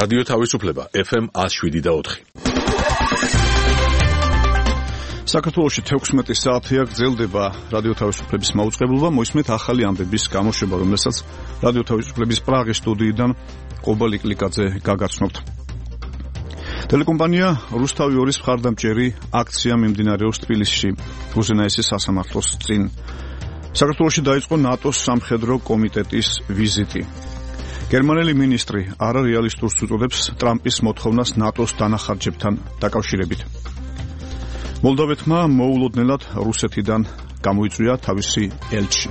რადიო თავისუფლება FM 107.4. საქართველოში 16 საათია გრძელდება რადიო თავისუფლების მაუწყებლობა. მოისმენთ ახალი ამბების გამოშვება, რომელსაც რადიო თავისუფლების პრაღის სტუდიიდან ყობალ იკლიკაძე გაგაცნობთ. ტელეკომპანია რუსთავი 2-ის მხარდამჭერი აქცია მიმდინარეობს თბილისში, უზენაესის სასამართლოს წინ. საქართველოში დაიწყო ნატოს სამხედრო კომიტეტის ვიზიტი. გერმანელი მინისტრი არარეალისტურს უწოდებს ტრამპის მოთხოვნას ნატოს დანახარჯებთან დაკავშირებით. მოლდოვეთმა მოულოდნელად რუსეთიდან გამოიწვია თავისი ელჩი.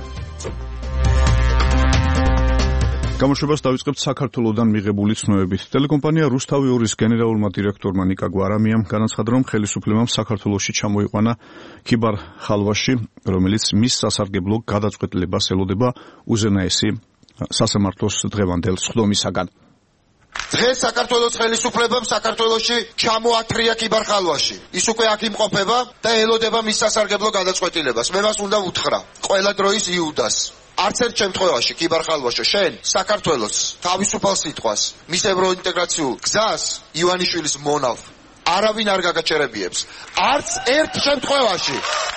გამოშვებას დავიწყებთ საქართველოსდან მიღებული ცნობებით. ტელეკომპანია რუსთავი 2-ის გენერალურმა დირექტორმა ნიკა გვარამიამ განაცხადა, რომ ხელისუფლებამ საქართველოში ჩამოიყვანა ქიბარ ხალვაში, რომელიც მის სასარგებლო გადაწყვეტილებას ელოდება უზენაესი სასამართლოს დღევანდელ სხდომისაგან. დღეს საქართველოს ხელისუფლებამ საქართველოში ჩამოათრია ქიბარ ხალვაში. ის უკვე აქ იმყოფება და ელოდება მის სასარგებლო გადაწყვეტილებას. მე მას უნდა უთხრა, ყველა დროის იუდას. არც ერთ შემთხვევაში ქიბარ ხალვაშო, შენ საქართველოს თავისუფალ სიტყვას, მის ევროინტეგრაციულ გზას ივანიშვილის მონავ არავინ არ გაგაჩერებიებს. არც ერთ შემთხვევაში.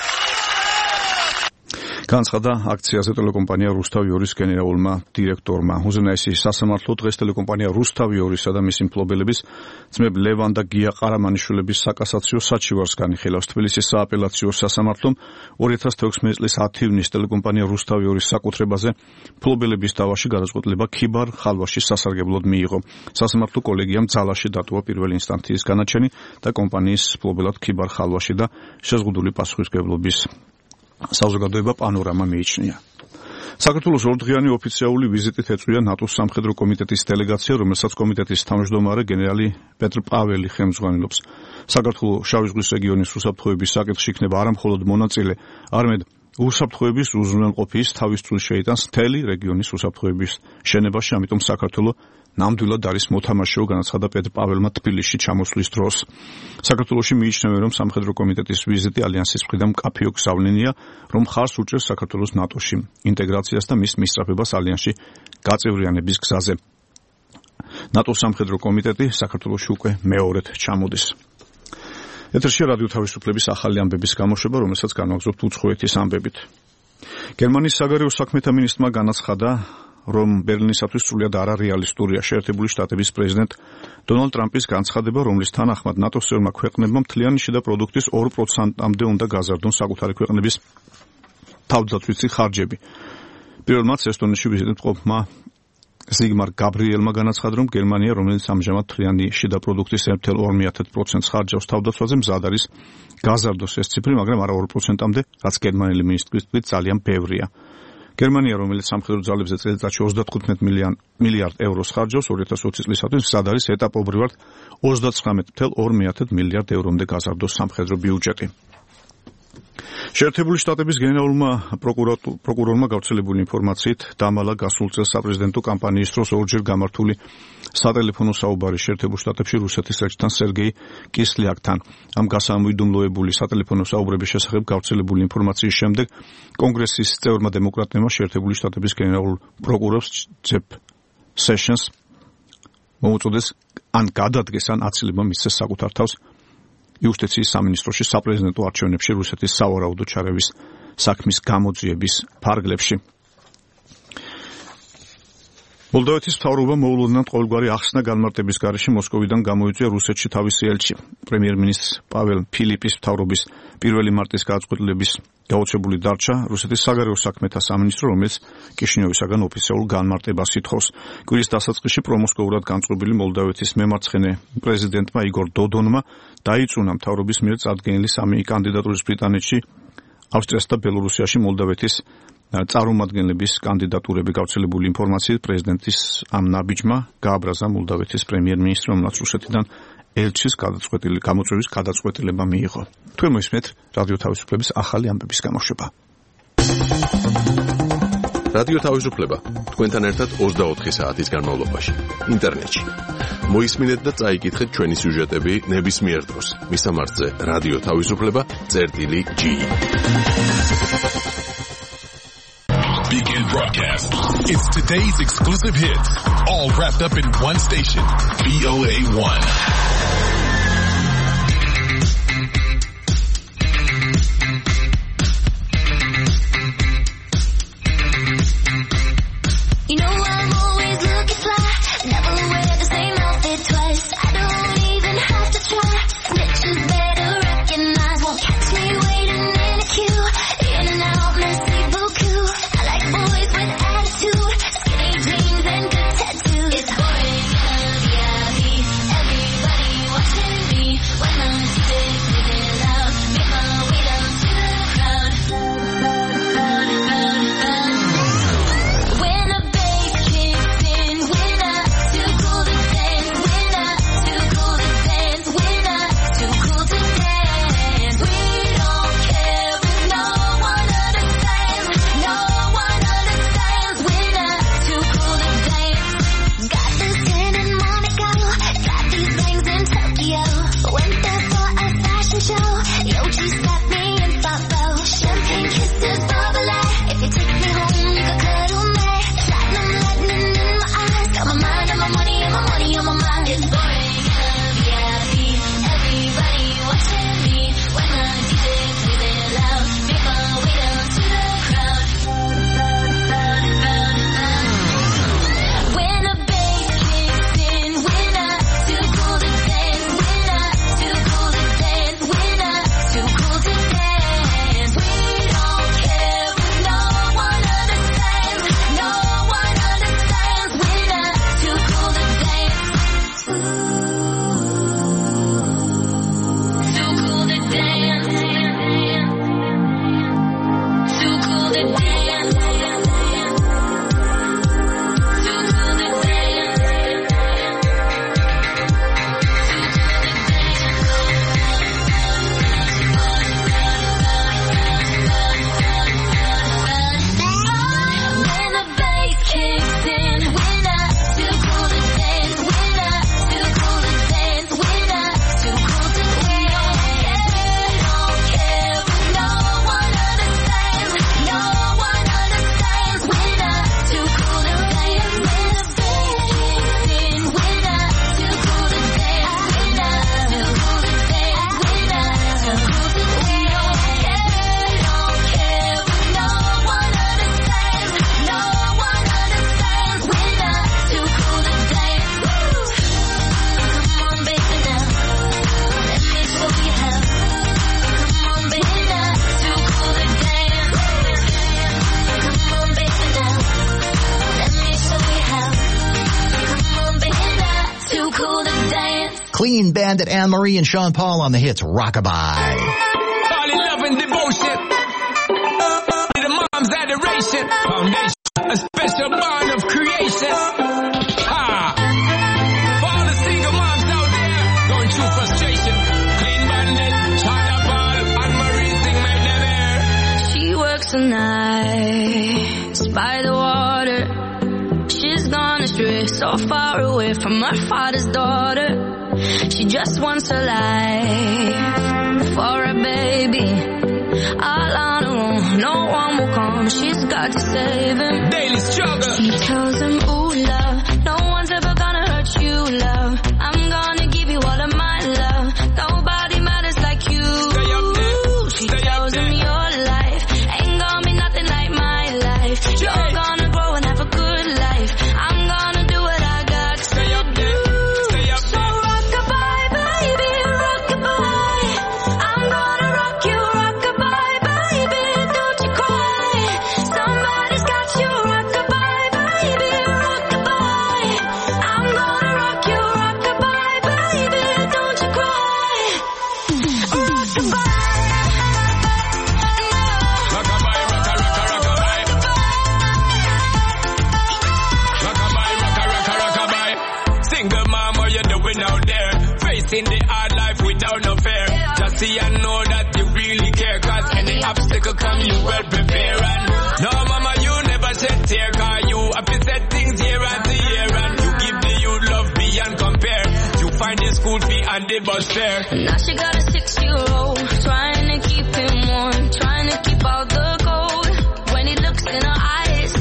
განცხადა აქციაზე ტელეკომპანია რუსთავი 2-ის გენერალურმა დირექტორმა. უზენაესი სასამართლო დღეს ტელეკომპანია რუსთავი 2-ისა და მისი მფლობელების ძმებ ლევან და გია ყარამანიშვილების საკასაციო საჩივარს განიხილავს. თბილისის სააპელაციო სასამართლომ 2016 წლის 10 ივნისს ტელეკომპანია რუსთავი 2-ის საკუთრებაზე მფლობელების დავაში გადაწყვეტილება ქიბარ ხალვაშის სასარგებლოდ მიიღო. სასამართლო კოლეგიამ ძალაში დატოვა პირველი ინსტანციის განაჩენი და კომპანიის მფლობელად ქიბარ ხალვაში და შეზღუდული პასუხისმგებლობის საზოგადოება პანორამა მიიჩნია. საქართველოს ორდღიანი ოფიციალური ვიზიტით ეწვია ნატოს სამხედრო კომიტეტის დელეგაცია, რომელსაც კომიტეტის თავმჯდომარე გენერალი პეტრ პაველი ხელმძღვანელობს. საქართველოს შავი ზღვის რეგიონის უსაფრთხოების საკითხში იქნება არა მხოლოდ მონაწილე, არამედ უსაფრთხოების უზრუნველყოფის თავისუფლად შეიტანს მთელი რეგიონის უსაფრთხოების შენებაში, ამიტომ საქართველოს ნამდვილად არის მოთამაშეო, განაცხადა პეტრ პაველმა თბილისში ჩამოსვლის დროს. საქართველოში მიიჩნევენ, რომ სამხედრო კომიტეტის ვიზიტი ალიანსის მხრიდან მკაფიო გზავნილია, რომ ხარს უჭერს საქართველოს ნატოში ინტეგრაციას და მის მისწრაფებას ალიანსში გაწევრიანების გზაზე. ნატოს სამხედრო კომიტეტი საქართველოში უკვე მეორედ ჩამოდის. ეთერშია რადიო თავისუფლების ახალი ამბების გამოშვება, რომელსაც განვაგრძობთ უცხოეთის ამბებით. გერმანიის საგარეო საქმეთა მინისტრმა განაცხადა, რომ ბერლინისათვის სრულიად არარეალისტურია შეერთებული შტატების პრეზიდენტ დონალდ ტრამპის განცხადება, რომლის თანახმად ნატოს წევრმა ქვეყნებმა მთლიანი შიდა პროდუქტის 2%-მდე უნდა გაზარდონ საკუთარი ქვეყნების თავდაცვითი ხარჯები. პირველ მარტს ესტონეთში ვიზიტით მყოფმა ზიგმარ გაბრიელმა განაცხადა, რომ გერმანია, რომელიც ამჟამად მთლიანი შიდა პროდუქტის 1,2% ხარჯავს თავდაცვაზე, მზად არის გაზარდოს ეს ციფრი, მაგრამ არა 2%-მდე, რაც გერმანელი მინისტრის თქმით ძალიან ბევრია. გერმანია, რომელიც სამხედრო ძალებზე წელიწადში 35 მილიარდ ევროს ხარჯავს 2020 წლისათვის, მზად არის ეტაპობრივად 39,2 მილიარდ ევრომდე გაზარდოს სამხედრო ბიუჯეტი. შეერთებული შტატების გენერალურმა პროკურორმა გავრცელებული ინფორმაციით დამალა გასულ წელს საპრეზიდენტო კამპანიის დროს ორჯერ გამართული სატელეფონო საუბარი შეერთებულ შტატებში რუსეთის ელჩთან სერგეი კისლიაკთან. ამ გასამույდუმლოებული სატელეფონო საუბრების შესახებ გავრცელებული ინფორმაციის შემდეგ კონგრესის წევრმა დემოკრატებმა შეერთებული შტატების გენერალურ პროკურორს ჯეფ სეშენს მოუწოდეს ან გადადგეს ან აცილება მისცეს საკუთარ თავს იუსტიციის სამინისტროში საპრეზიდენტო არჩევნებში რუსეთის სავარაუდო ჩარევის საქმის გამოძიების ფარგლებში. მოლდოვეთის მთავრობა მოულოდნელად ყოველგვარი ახსნა განმარტების გარეშე მოსკოვიდან გამოიწვია რუსეთში თავისი ელჩი. პრემიერ-მინისტრ პაվել ფილიპის მთავრობის 1 მარტის გადაწყვეტილების გაუჩებული დარჩა რუსეთის საგარეო საქმეთა სამინისტრო, რომელიც კიშინიოვისაგან ოფიციალურ განმარტებას ითხოვს. კვირის დასაწყისში პრომოსკოვურად განწყობილი მოლდოვეთის მემარცხენე პრეზიდენტმა იგორ დოდონმა დაიწუნა მთავრობის მიერ წარდგენილი 3 კანდიდატურის ბრიტანეთში, ავსტრიასა და ბელორუსიაში მოლდოვეთის წარმომადგენლების კანდიდატურები. გავრცელებული ინფორმაციით პრეზიდენტის ამ ნაბიჯმა გააბრაზა მოლდოვეთის პრემიერ-მინისტრი, რომელსაც რუსეთიდან ელჩის გამოწვევის გადაწყვეტილება მიიღო. თქვენ მოისმენთ რადიო თავისუფლების ახალი ამბების გამოშვება. რადიო თავისუფლება თქვენთან ერთად 24 საათის განმავლობაში ინტერნეტში. მოისმინეთ და წაიკითხეთ ჩვენი სიუჟეტები ნებისმიერ დროს. მისამართზე რადიო თავისუფლება წერტილი G. Weekend broadcast. It's today's exclusive hits, all wrapped up in one station, VOA1. You know I'm always looking fly, never wear the same outfit twice. I don't even have to try. Snitches better recognize, won't catch me waiting in a queue. In and out, merci beaucoup. I like boys with attitude, skinny jeans and good tattoos. It's boring, VIP, everybody watching me. When I'm DJ singing loud, make my way down to the crowd. When a bass kicks in, we're not too cool to dance. We're not too cool to dance. We're not too cool to dance. We don't care if no one understands. No one understands. We're not too cool to dance. Got this in Monaco, got these things in Tokyo. Went there for a fashion show. Yoji slapped me in Fabo. Champagne kisses, bubbly. If you take me home, you can cuddle me. Platinum lightning in my eyes. Got my mind on my money and my money on my mind. It's boring, VIP. Everybody watching me. When the DJ's really loud, make my way down to the crowd. When a bass kicks in, we're not too cool to dance. We're not too cool to dance. We're not too cool to dance. We don't care if no one understands. No one understands. We're not too cool to dance. Too cool to dance. Too cool to dance. Too cool to When the bass kicks in, we're not too cool to dance. We're not too cool to dance. We're not too cool to dance. We don't care if no one understands. No one understands. We're not too cool to dance. When the bass kicks in, we're not too cool to dance. We're not too cool to dance. We're not too cool to dance. We don't care if no one understands. No one understands. We're not too cool to dance. Come on, baby, now. Let me show you how. Come on, baby, not too cool to dance. Come on, baby, now. Let me show you how. Come on, baby, not too cool to dance. Clean Bandit, Anne Marie, and Sean Paul on the hits Rockabye. All in love and devotion. The mom's adoration. Foundation. A special bond of creation. For all the single moms out there going through frustration. Clean Bandit, China Paul, Anne Marie, sing my name. She works the nights by the water. She's gone astray, so far away from her father's daughter. She just wants a life for a baby. All on her own, no one will come. She's got to save him. Daily struggle. She tells him, ooh, love, no one's ever gonna hurt you, love. I'm gonna give you all of my love. Nobody matters like you. Stay up there. She Stay up tells him there. your life ain't gonna be nothing like my life. You're gonna grow and have a good life. I'm gonna do what I got to Stay up there. Stay up So there. rockabye, baby, rockabye. I'm gonna rock you, rockabye, baby, don't you cry. Somebody's got you, rockabye, baby, rockabye. I'm gonna rock you, rockabye, baby, don't you cry. Rockabye. Rockabye, rocka, rocka, rockabye. Rockabye, rocka, rocka, rockabye. Single mom, what you doing out there? Facing the hard life without no fear. Just see and know that you really care. Cause any obstacle come, you well prepare. And no, mama, you never shed tear. Cause you have to set things year after year. And you give the youth love beyond compare. You find the school fee and the bus fare. Now she got a 6-year-old, trying to keep him warm, trying to keep out the cold. When he looks in her eyes,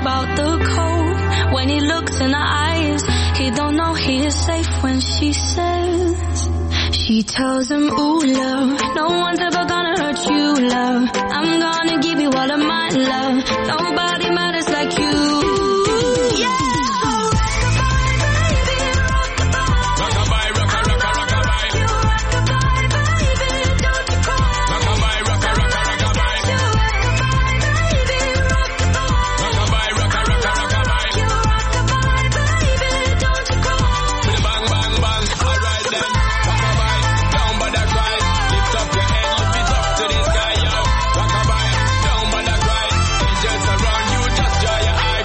about the cold. When he looks in her eyes, he don't know he is safe when she says, she tells him, ooh, love, no one's ever gonna hurt you, love. I'm gonna give you all of my love. Nobody matters like you. Just around you, just dry your eye.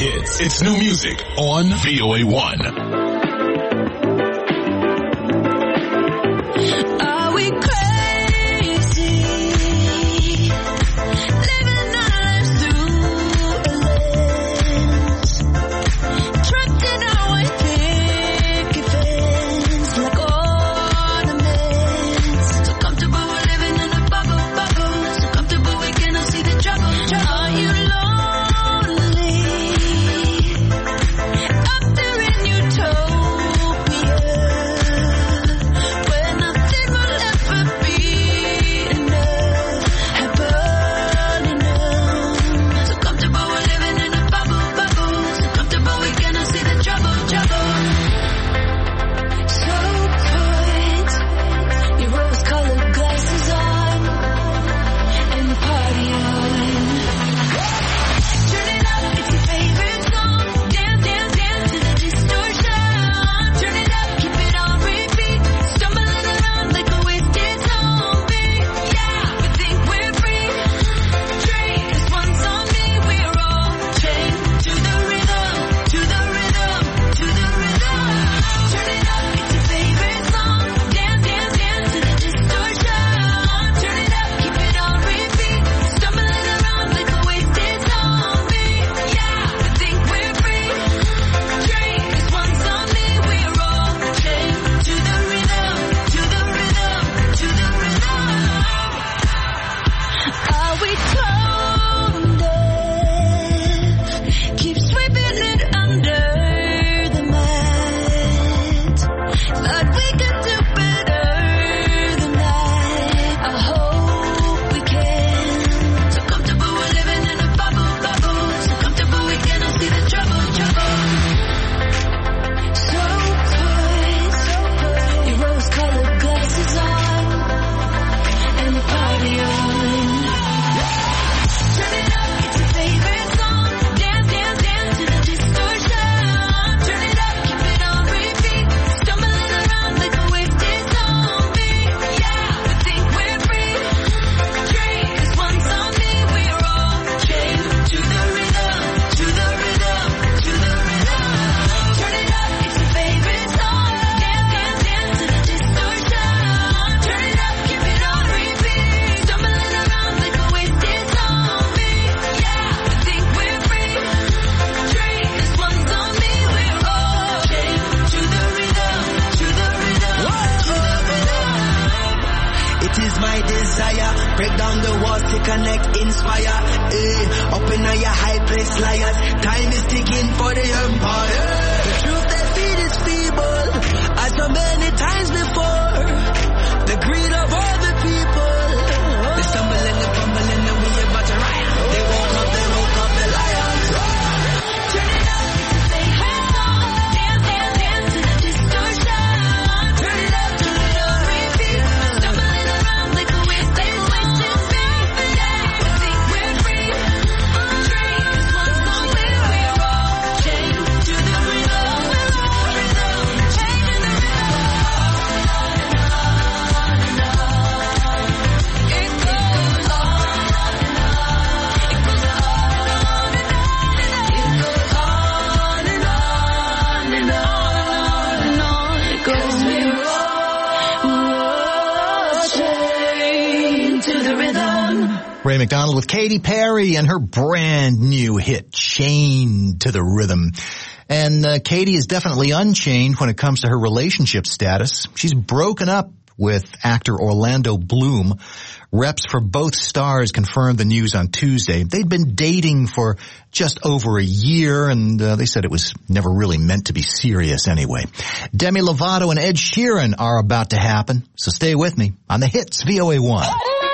hits. It's new music on VOA1. Are we crazy? Living our lives through a lens. Trapped in our white picket fence like ornaments. So comfortable we're living in a bubble. So comfortable we cannot see the trouble. Are you lonely? Up there in utopia, where nothing will ever be enough, happen enough. So comfortable we're living in a bubble. So comfortable we cannot see the trouble. So put your rose-colored glasses on and party on. Turn it up, it's your favorite song. Dance to the distortion. Turn it up, keep it on repeat. Stumbling around like a wasted zombie. Yeah, we think we're free. Drink, 'cause once on me, we're all chained to the rhythm, to the rhythm, to the rhythm. Turn it up, it's your favorite song. Dance to the distortion. Turn it up, keep it on repeat. Stumbling around like a wasted zombie. Yeah, we think we're free. Drink, 'cause once on me, we're all chained to the rhythm, to the rhythm, to the rhythm. Are we tone deaf? Keep sweeping it under the mat. Thought we could do better than that. I hope we can. So comfortable we're living in a bubble. So comfortable we cannot see the trouble. So put your rose-colored glasses on and party on. Turn it up, it's your favorite song. Dance to the distortion. Turn it up, keep it on repeat. Stumbling around like a wasted zombie. Yeah, we think we're free. Drink, 'cause once on me, we're all chained to the rhythm, to the rhythm, to the rhythm. Turn it up, it's your favorite song. Dance to the distortion. Turn it up, keep it on repeat. Stumbling around like a wasted zombie. Yeah, we think we're free. Drink, 'cause once on me, we're all chained to the rhythm, to the rhythm, to the rhythm. It is my desire, break down the walls to connect, inspire. Up in your high place, liars. Time is ticking for the empire. The truth they feed is feeble, as so many times before. The greed of all the people. They stumble and they fumble and we about to riot. They woke up the lions. Turn it up, it's your favorite song. Dance to the distortion. Turn it up, keep it on repeat. Stumbling around like a wasted beat. Yeah, we think we're free. Drink, 'cause once on me, we're all chained to the rhythm, chained to the rhythm. It goes on and on. It goes on and on and on. It goes on and on and on and on. It goes, we're all chained to the rhythm. Ray McDonald with Katy Perry and her brand new hit, Chained to the Rhythm. And Katy is definitely unchained when it comes to her relationship status. She's broken up with actor Orlando Bloom. Reps for both stars confirmed the news on Tuesday. They'd been dating for just over a year, and they said it was never really meant to be serious anyway. Demi Lovato and Ed Sheeran are about to happen, so stay with me on the hits VOA1.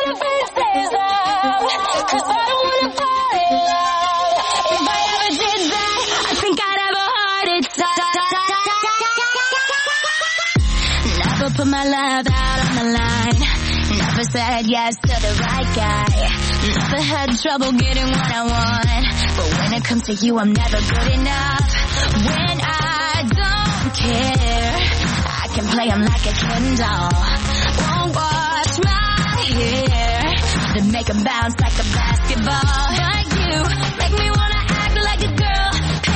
Put my love out on the line. Never said yes to the right guy. Never had trouble getting what I want. But when it comes to you, I'm never good enough. When I don't care, I can play him like a Ken doll. Won't wash my hair, then make him bounce like a basketball. Like you, make me wanna act like a girl.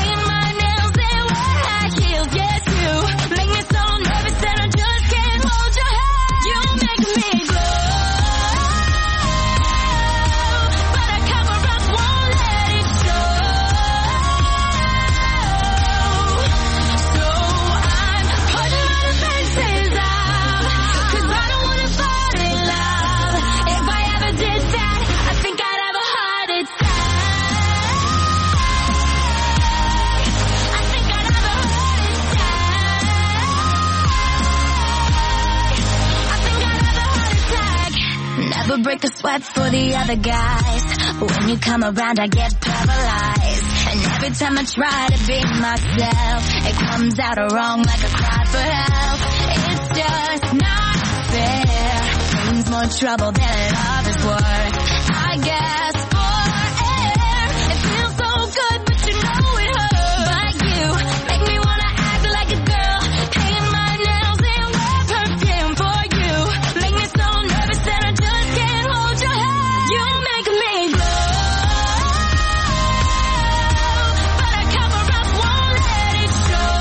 break the sweat for the other guys. When you come around, I get paralyzed. And every time I try to be myself, it comes out wrong like a cry for help. It's just not fair. Brings more trouble than love is worth. I guess for air, it feels so good, but you know it hurts. But you make me wanna act like a girl, paint my nails and wear perfume for you. Make me so nervous that I just can't hold your hand. You make me glow, but I cover up, won't let it show.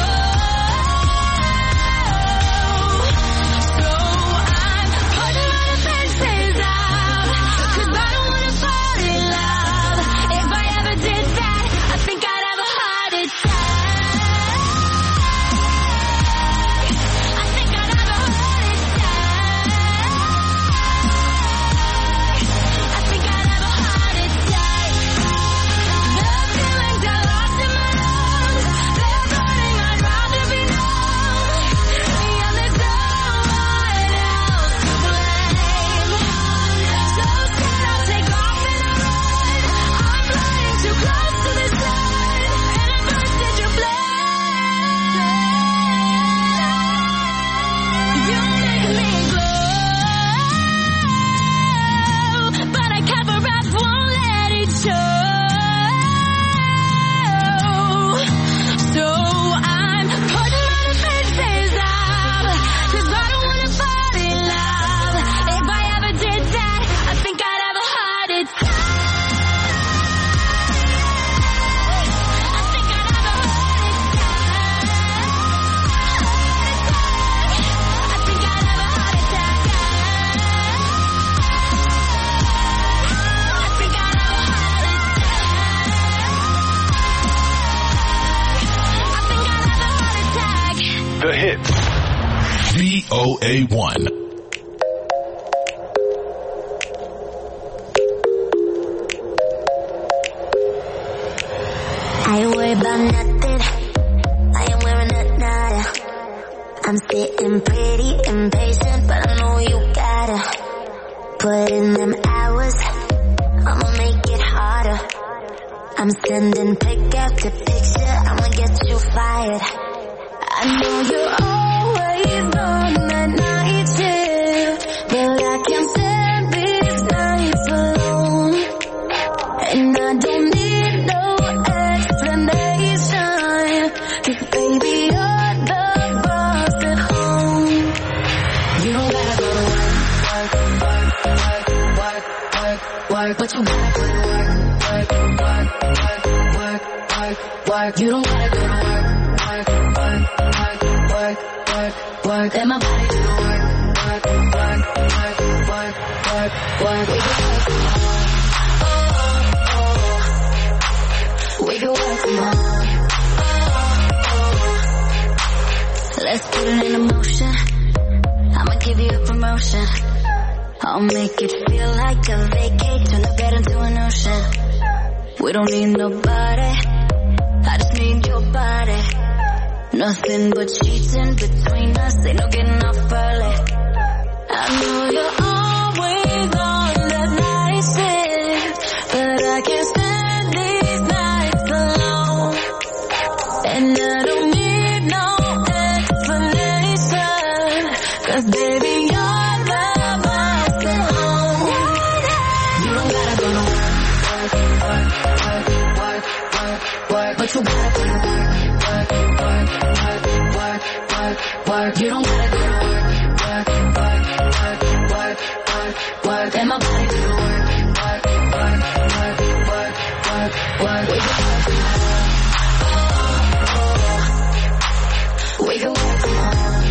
So I'm putting my defenses out, 'cause I don't wanna fall in love. If I ever did that, I think I'd have a heart attack. I think I'd have a heart attack. I think I'd have a heart attack. The feelings I lost in my lungs, they're burning, I'd rather be numb. Yeah, there's no one else to blame. So scared I'll take off and I run. I'm flying too close to the sun, and it burns at your flame. You make me glow, but I cover up, won't let it show. So I'm putting my defenses up, 'cause I don't wanna fall in love. If I ever did that, I think I'd have a heart attack. I think I'd have a heart attack. I think I'd have a heart attack. I think I'd have a heart attack. The Hits. VOA1. I ain't worried about nothing. I ain't wearing a nada. I'm sitting pretty impatient, but I know you gotta put in them hours. I'ma make it harder. I'm sending pic after picture. I'ma get you fired. I know you're always on that night shift, but I can't stand these nights alone. And I don't need no explanation, 'cause baby you're the boss at home. You don't gotta go to work, but you gotta put in work. You don't gotta go to work, let my body do the work. We can work from home. Let's put it in motion. I'ma give you a promotion. I'll make it feel like a vacate, turn the bed into an ocean. We don't need nobody, I just need your body. Nothing but sheets in between us, ain't no getting off early. I know you're always on the night shift, but I can't stand these nights alone. And I don't need no explanation, 'cause baby you're the boss at home. You don't gotta go to work, but you gotta put in work. You don't gotta go to work, let my body do the work. We can work from home.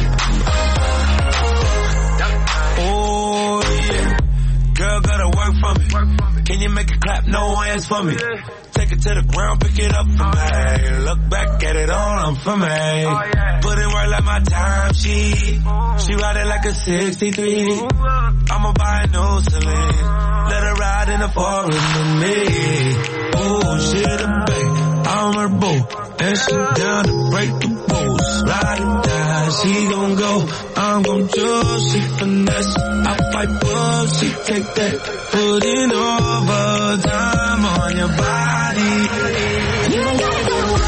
Oh yeah, girl gotta work for me. Can you make it clap? No hands for me. Take it to the ground, pick it up for me. Look back at it all, I'm for me. Put in work like my time sheet. She ride it like a 63. I'ma buy a new Celine. Let her ride in the forest with me. Oh, she the babe, I'm her boo. And she down to break the rules. Ride or die, she gon' go, I'm gon' choose, she finesse. I fight up, she take that, putting overtime on your body. You ain't gotta go to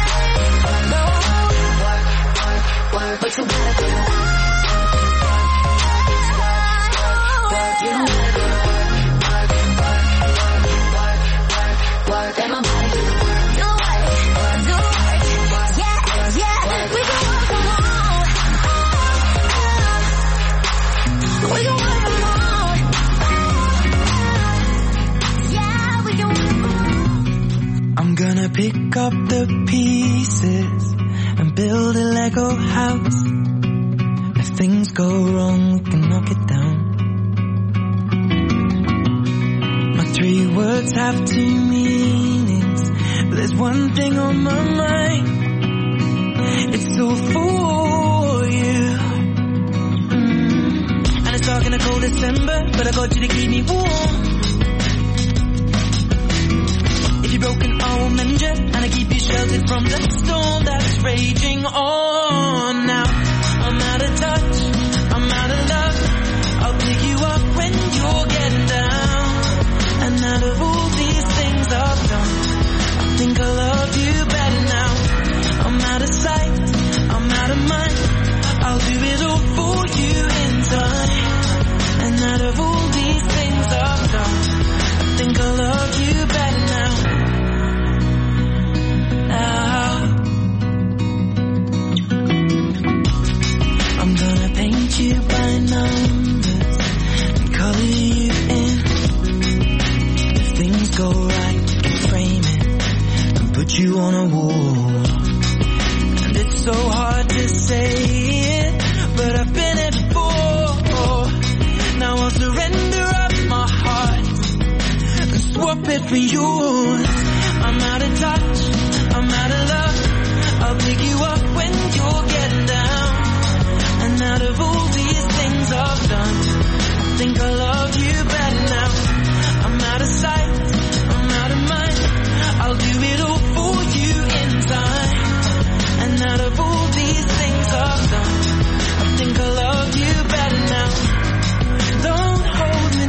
work, but you gotta go to work. You don't gotta go to work, and my body do the work. I'm gonna pick up the pieces and build a Lego house. If things go wrong, we can knock it down. My 3 words have 2 meanings, but there's one thing on my mind. It's all for you. And it's dark in a cold December, but I got you to keep me warm. If you're broken, I will mend you, and I keep you sheltered from the storm that's raging on. Now I'm out of touch, I'm out of love. I'll pick you up when you're getting down. And out of all these things I've done, I think I love you better now. I'm out of sight, I'm out of mind. I'll do it all for you in time. And out of all these things I've done, I think I love you better now. I'm gonna paint you by numbers and color you in. If things go right, we can frame it and put you on a wall. And it's so hard to say it, but I've been it before. Now I'll surrender up my heart and swap it for yours. I'm out of touch, I'm out of love. I'll pick you up when you're getting down. And out of all these things I've done, I think I love you better now. I'm out of sight, I'm out of mind. I'll do it all for you in time. And out of all these things I've done, I think I love you better now. Don't hold me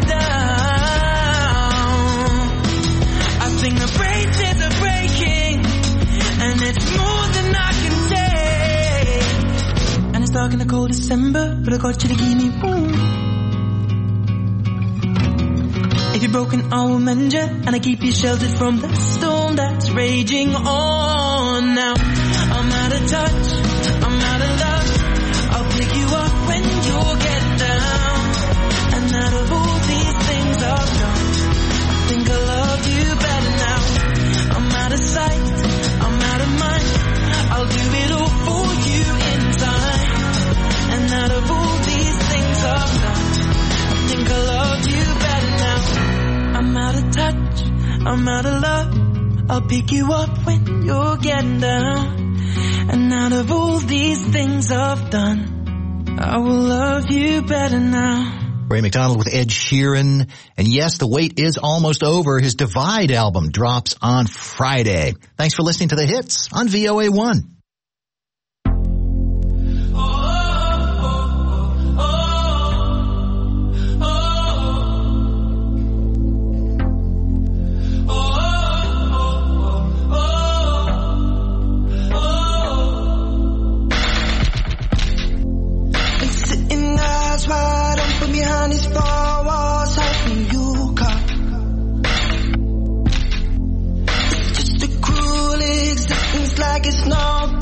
down. I think the braces are breaking, and it's more than I can take. And it's dark in the cold December, but I got you to keep me warm. If you're broken, I will mend you, and I keep you sheltered from the storm that's raging on. Now I'm out of touch, I'm out of love. I'll pick you up when you're getting down. And out of all these things I've done, I think I love you better now. I'm out of sight, I'm out of mind. I'll do it all for you in time. And out of all these things I've done, I think I love you better now. I'm out of touch, I'm out of love. I'll pick you up when you're getting down. And out of all these things I've done, I will love you better now. Ray McDonald with Ed Sheeran. And yes, the wait is almost over. His Divide album drops on Friday. Thanks for listening to The Hits on VOA1. Wide open behind these 4 walls, hoping you come. It's just a cruel existence, like it's no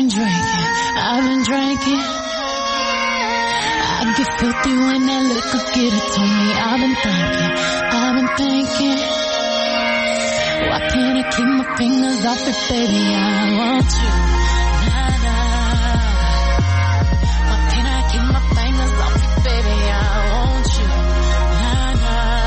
drinking. I get filthy when that liquor get it to me. I've been thinking. Why can't I keep my fingers off it, baby? I want you. Nah, nah. Why can't I keep my fingers off it, baby? I want you. Nah,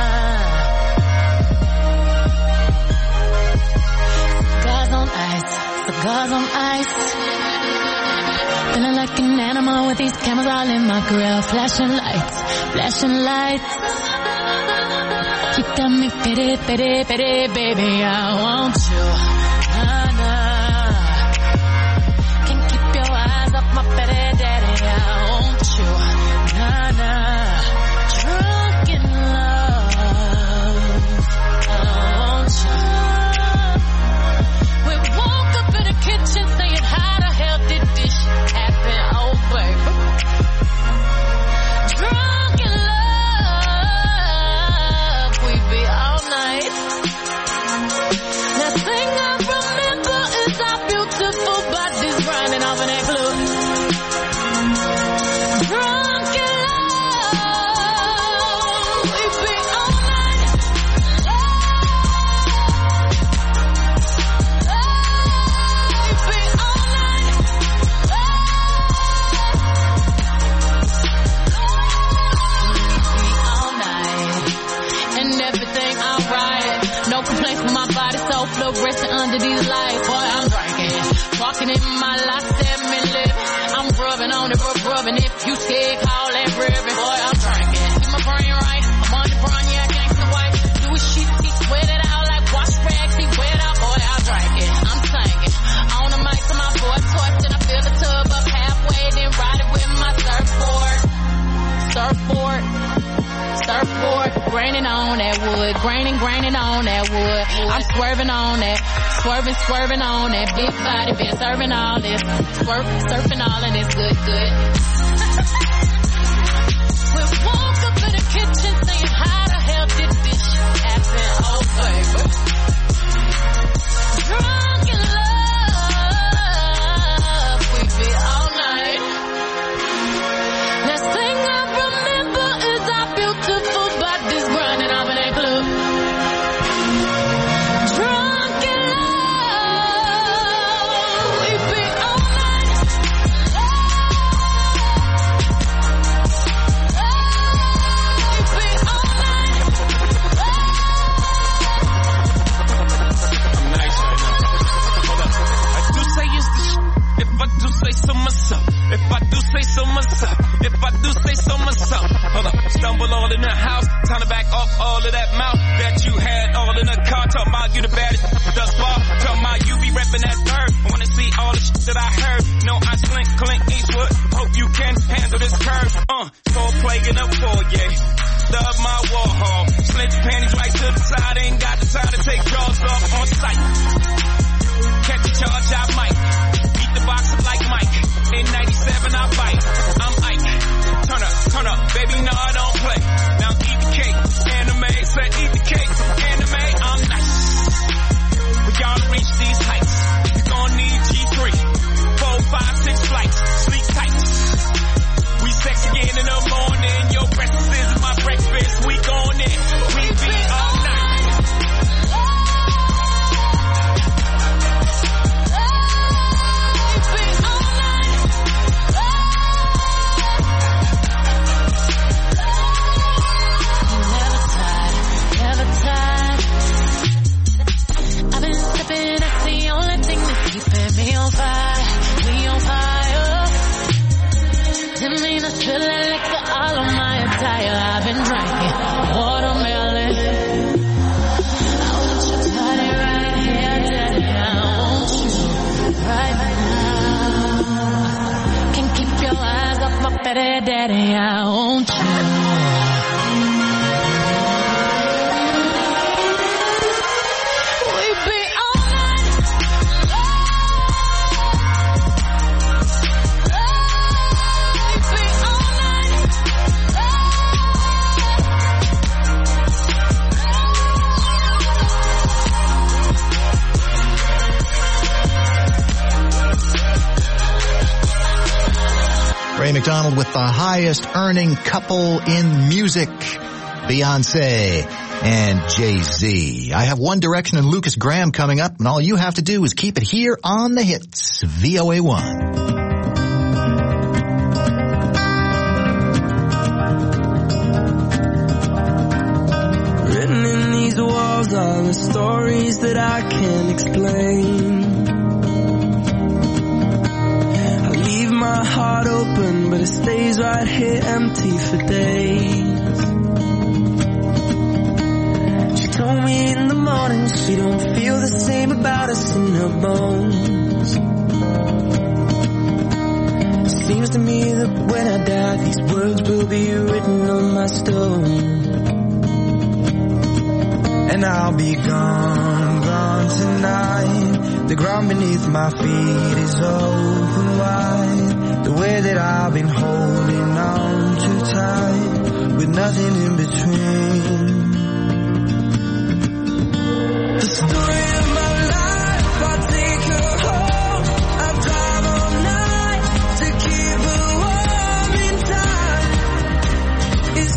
nah. Cigars on ice. Feeling like an animal with these cameras all in my grill. Flashing lights. You got me pity, baby, I want you. Nah, nah. Can't keep your eyes off my pity, daddy, I want you. Nah, nah. Drunk in love, I want you. We woke up in the kitchen saying, how the hell did this shit happen? Oh, baby. Drunk in love, we be all night. The thing I remember is our beautiful bodies grinding off in that club. Drunk in love, we be all night. We be all night. All night. And everything alright. No complaints with my body, so fluorescent under these lights. Boy, I'm drinking. Walking in my life, 7-Eleven. I'm rubbing on it, rubbing. If you scared, call that ribbon. Boy, I'm drinking. Keep my brain right. I'm on the brain, yeah, gangsta white. Do a shit, he sweat it out like wash rags, he wet out. Boy, I'm drinking. I'm singing. On the mic to my voice torch, and I fill the tub up halfway, then ride it with my surfboard. Graining on that wood, graining on that wood. I'm swerving on that, swerving on that big body, been serving all this, surfing all of this good. We woke up in the kitchen saying, how the hell did this shit happen? Oh, baby. Drunk in love, we be all night. Last thing I remember is our beautiful bodies grinding off in that club. Drunk in love, we be all night. We be all night. I'm nice right now. Hold up. I do say it's the shit. If I do say so myself. If I do say so myself. If I do say so myself. Hold up. Stumble all in the house. Time to back off all of that mouth that you had all in the car. Talking about you the baddest thus far. Talking about you be repping that third. I wanna see all the shit that I heard. No, I slink Clint Eastwood. Hope you can handle this curve. Cold plague in the foyer. Stub my Warhol. Slint your panties right to the side. Ain't got the time to take jaws off on sight. Catch a charge, I might. Beat the boxer like Mike. In 97, I bite. I'm Ike. Turn up, baby, no, I don't play. Now eat the cake. Anime, said eat the cake. Anime, I'm nice. We gotta reach these heights. You gon' need G3. 4, 5, 6 flights. Sleep tight. We sex again in the morning. Your breakfast is my breakfast. We gon' in. We be all night. Never tired. I've been sipping, that's the only thing that's keeping me on fire. Didn't mean to spill that liquor all on my attire. I've been drinking watermelon. I want your body right here, daddy. I want you right now. Can't keep your eyes off my petty daddy. I want you. We be all night. We be all night. Ray McDonald with the highest earning couple in music, Beyonce and Jay-Z. I have One Direction and Lucas Graham coming up, and all you have to do is keep it here on the hits, VOA1. Are the stories that I can't explain. I leave my heart open, but it stays right here empty for days. She told me in the morning she don't feel the same about us in her bones. It seems to me that when I die, these words will be written on my stone. And I'll be gone, gone tonight. The ground beneath my feet is open wide. The way that I've been holding on too tight, with nothing in between. The story of my life, I'll take her home. I'll drive all night to keep her warm in time. It's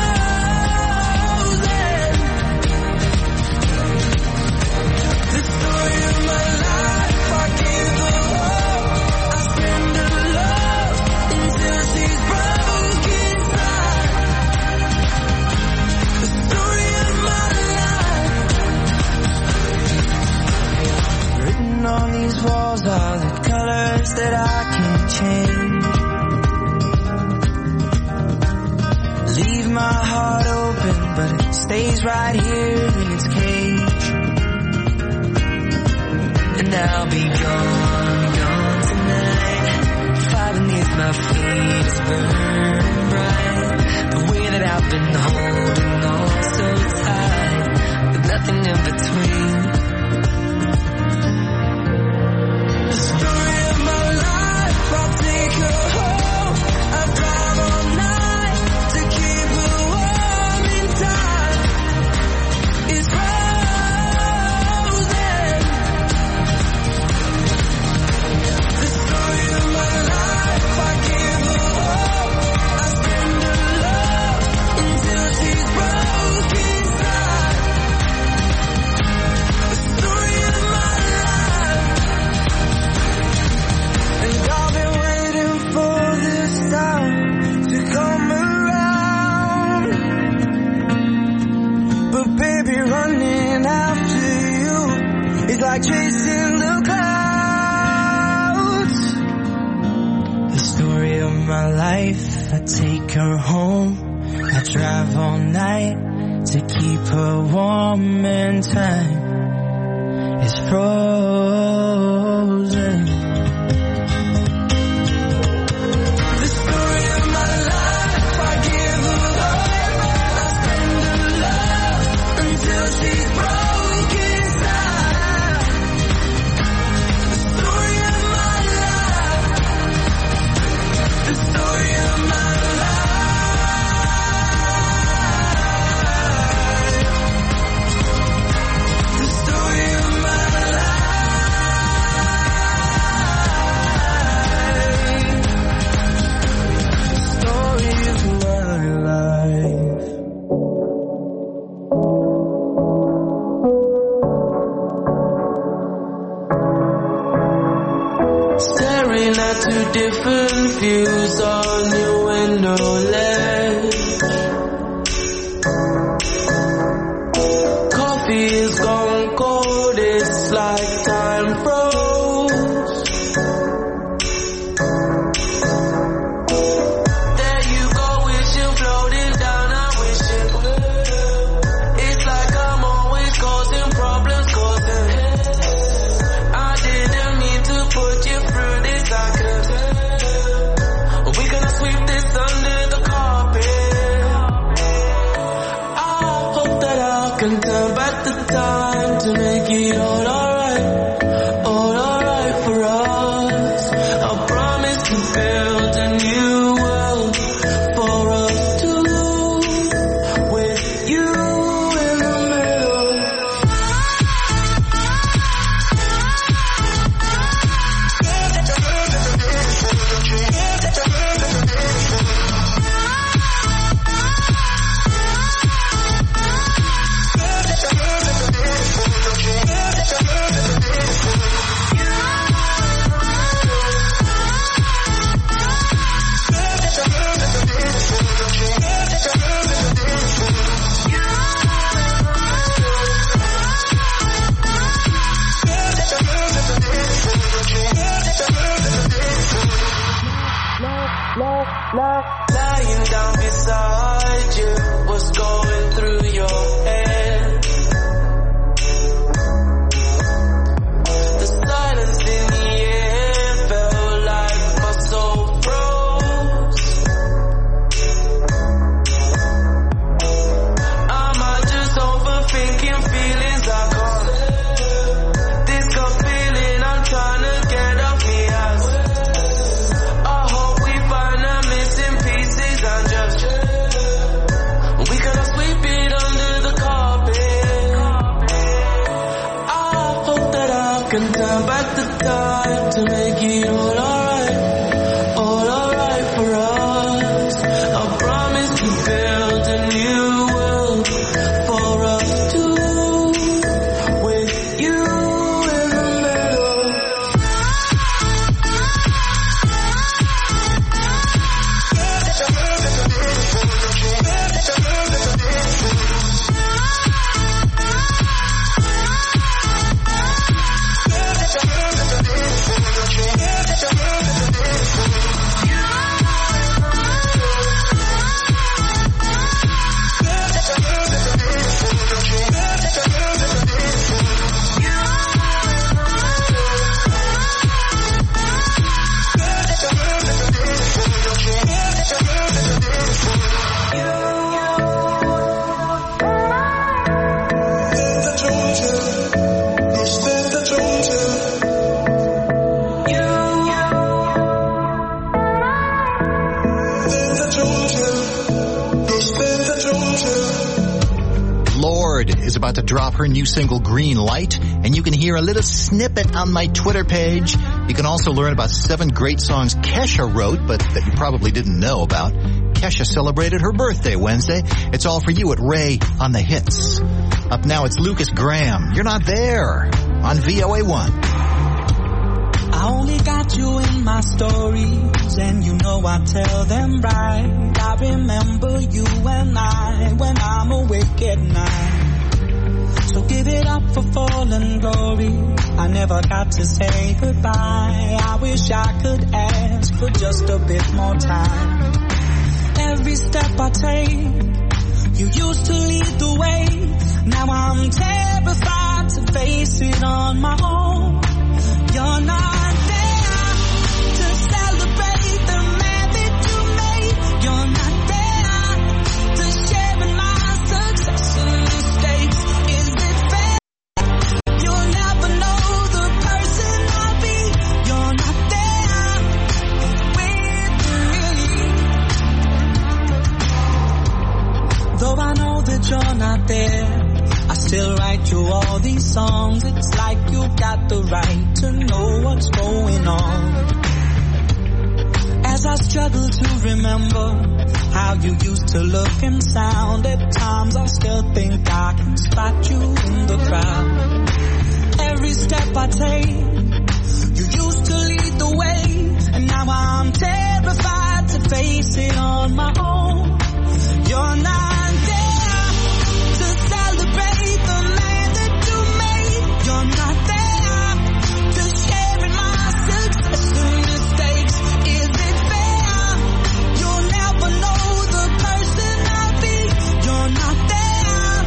on these walls are the colors that I can't change. Leave my heart open, but it stays right here in its cage. And I'll be gone, gone tonight. Fire beneath my feet is burning bright. The way that I've been holding on so tight, with nothing in between. Like chasing the clouds. The story of my life, I take her home. I drive all night to keep her warm, and time is frozen. The story of my life, I give her love. I spend her love until she's broken. Two different views on your window ledge. Coffee is gone cold, it's like time froze. There you go, wishing floating down, I wish it would. It's like I'm always causing problems, causing I didn't mean to put you through this, I could. We're gonna sweep this under the car. Lying down beside you, what's going through your head? The silence in the air felt like my soul froze. Am I just overthinking feelings I can't? This gut feeling I'm trying to get off me ass. I hope we find the missing pieces and just we gonna sweep it under the carpet. I hope that I can turn back the time to make it all alright for us. I promise to build a new world for us two, with you in the middle. Lord is about to drop her new single Green Light, and you can hear a little snippet on my Twitter page. You can also learn about 7 great songs Kesha wrote, but that you probably didn't know about. Kesha celebrated her birthday Wednesday. It's all for you at Ray on the Hits. Up now, it's Lucas Graham. You're Not There on VOA1. I only got you in my stories, and you know I tell them right. I remember you and I when I'm awake at night. So give it up for fallen glory. I never got to say goodbye. I wish I could ask for just a bit more time. Every step I take, you used to lead the way. Now I'm terrified to face it on my own. You're not there to celebrate the man that you made. You're not there to share in my success and mistakes. Is it fair? You'll never know the person I'll be. You're not there with me. Though I know that you're not there, I still write you all these songs. It's like you've got the right to know what's going on. As I struggle to remember how you used to look and sound, at times I still think I can spot you in the crowd. Every step I take, you used to lead the way, and now I'm terrified to face it on my own. You're not there to celebrate the man that you made. You're not there to share in my success and mistakes. Is it fair? You'll never know the person I'll be. You're not there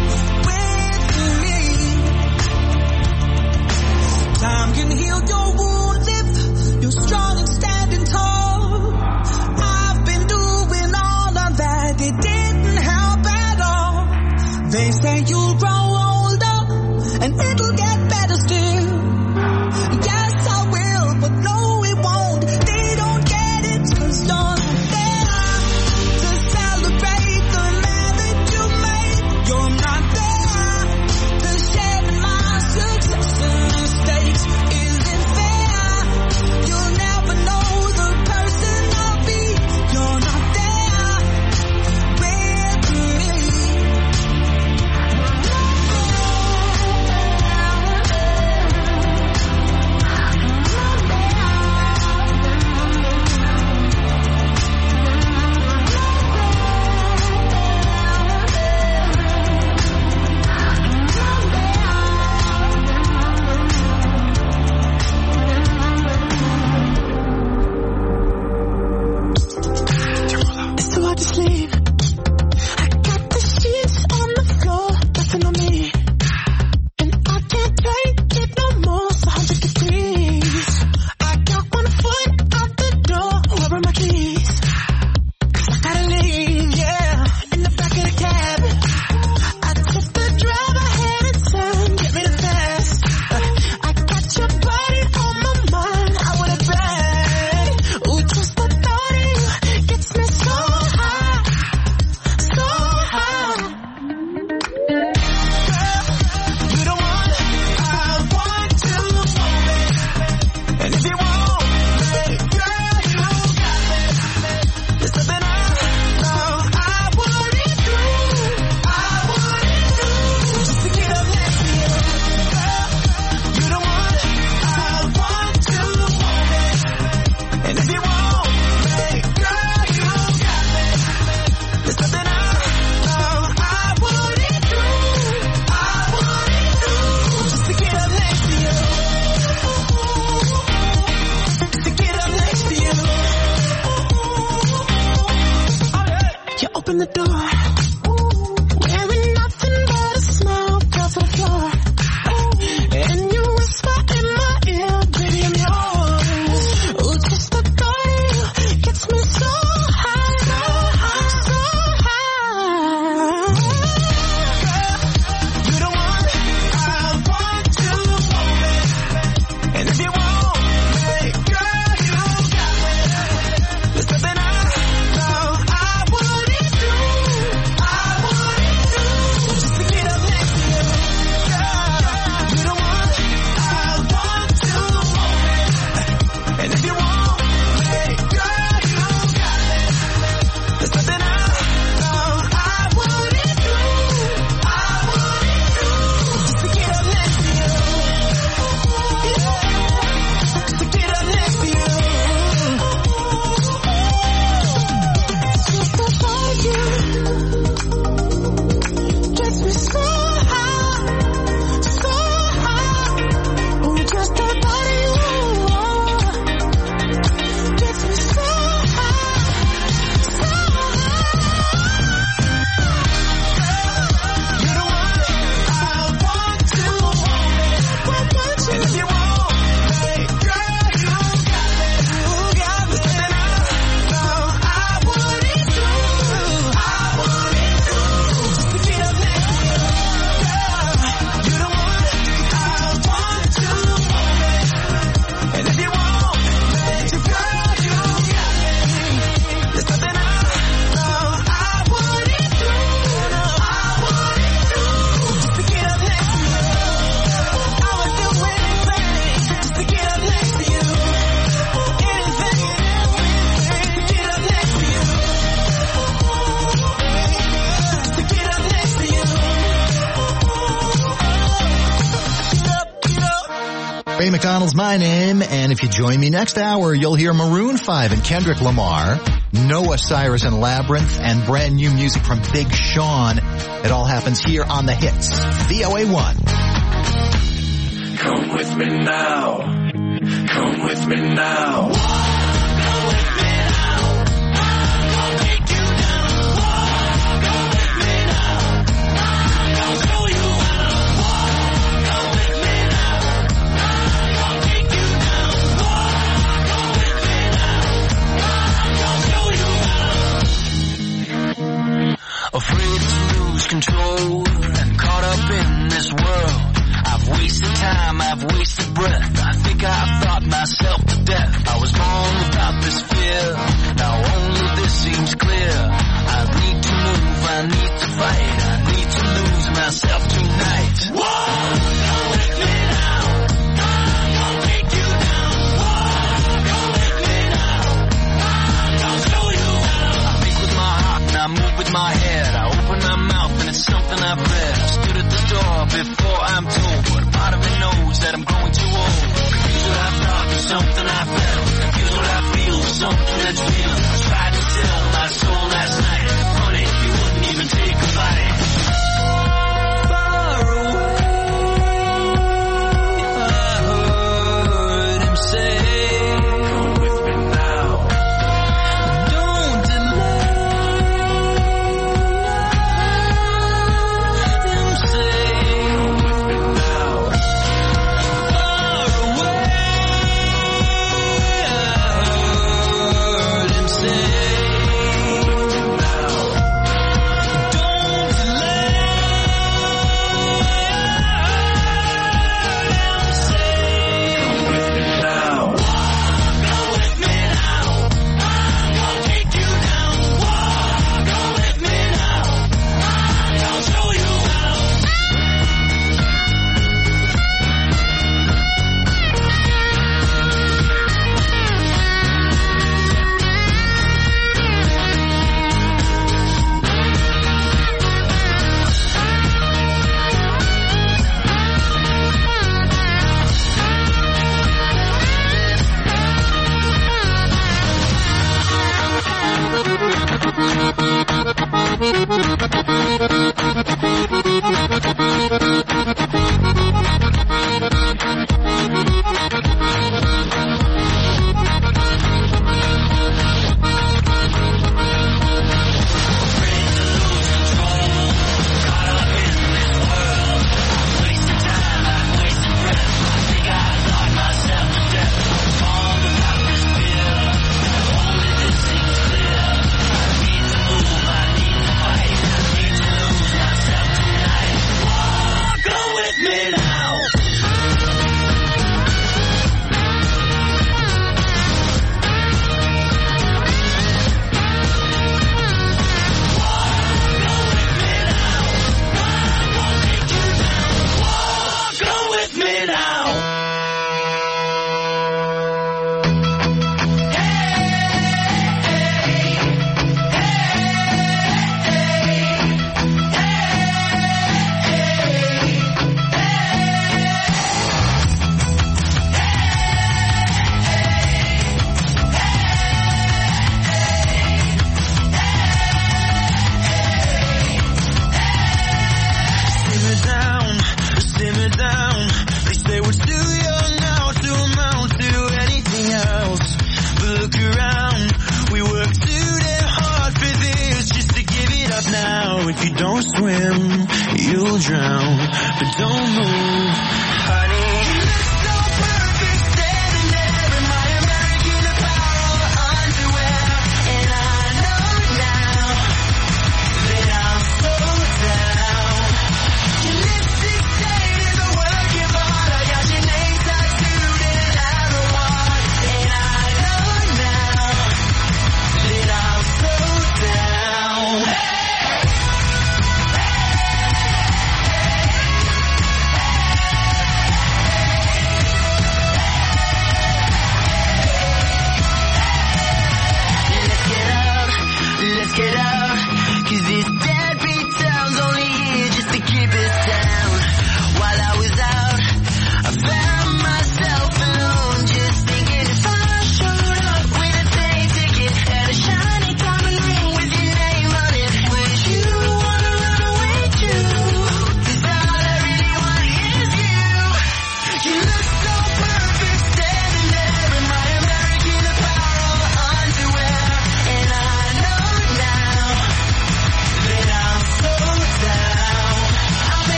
with me. Time can heal your wounds if you're strong and standing tall. I've been doing all of that. It didn't help at all. They say you'll grow older and it'll get better still. Yes, I will, but no, it won't. They don't get it 'cause you're not there to celebrate the man that you made. You're not there to share in my success and mistakes. Is it fair? open the door. Wearing nothing but a smile down to the floor. And you whisper in my ear, baby, I'm yours. Ooh, just the thought of you gets me so high, so high. Girl, you the one I want to hold me. And if you want me, girl, you got me. There's something I know I wouldn't do. I wouldn't do just to get up next to you. Girl, you the one I want to hold me. And if you want me, girl, you got me. There's something I know I wouldn't do. I wouldn't do just to get up next to you. To get up next to you. Just the thought of you gets me so high, so high. Oh, just the thought of you gets me so high, so high. You're the one I want to hold me. And if you want me, girl, you got me. You got me. And I know I wouldn't do. I wouldn't do just to get up next to you. Girl, you're the one I want to hold me. And if you want me, girl, you got me. There's something I know I wouldn't do. No, I wouldn't do just to get up next to you. I would do anything just to get up next to you. Anything and everything to get up next to you. To get up next to you. Get up. Ray McDonald's my name, and if you join me next hour, you'll hear Maroon 5 and Kendrick Lamar, Noah Cyrus and Labyrinth, and brand new music from Big Sean. It all happens here on The Hits, VOA1. Come with me now. Come with me now. Come with me now. I'm gonna take you down. Come with me now. I'm gonna show you how to walk. Come with me now. I'm gonna take you down. Come with me now. I'm gonna show you how to. Afraid to lose control and caught up in this world. I've wasted time, I've wasted breath. I think I've thought myself to death. I was born without this fear. Now only this seems clear. I need to move, I need to fight. I need to lose myself tonight. Whoa! Come with me now. I'm gonna take you down. Whoa! Come with me now. I'm gonna show you how. I think with my heart and I move with my head. I open my mouth and it's something I've read. I stood at the door before I'm told, but a part of me knows that I'm growing too old. Confused what I thought with something I felt. Confused what I feel with something that's real. I tried to tell my soul last night. Funny, you wouldn't even take a bite. Far away, I heard him say, come with me now. Don't delay. Him say, come with me now. Far away, I heard him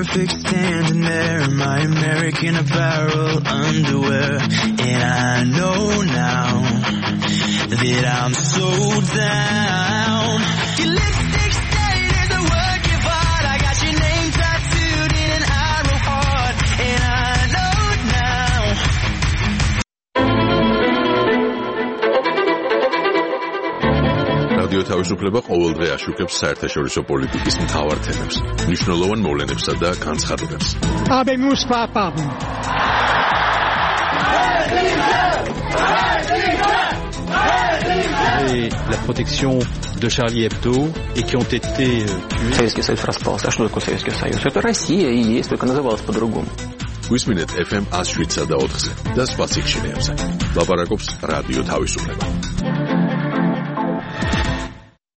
perfect standing there in my American Apparel underwear. And I know now that I'm so down. Your lipstick stain is a work of art. I got your name tattooed in an arrow heart. And I know now. რადიო თავისუფლება ყოველდღე აშუქებს საერთაშორისო პოლიტიკის მთავარ თემებს, მნიშვნელოვან მოვლენებსა და განცხადებებს. Habemus papam. Et la protection de Charlie Hebdo et qui ont été tués. Советский Союз распался. А что такое Советский Союз? Это Россия и есть, только называлась по-другому. Висმინეთ FM 107.4-ზე და სხვა სიგნალებზე. ლაპარაკობს რადიო თავისუფლება.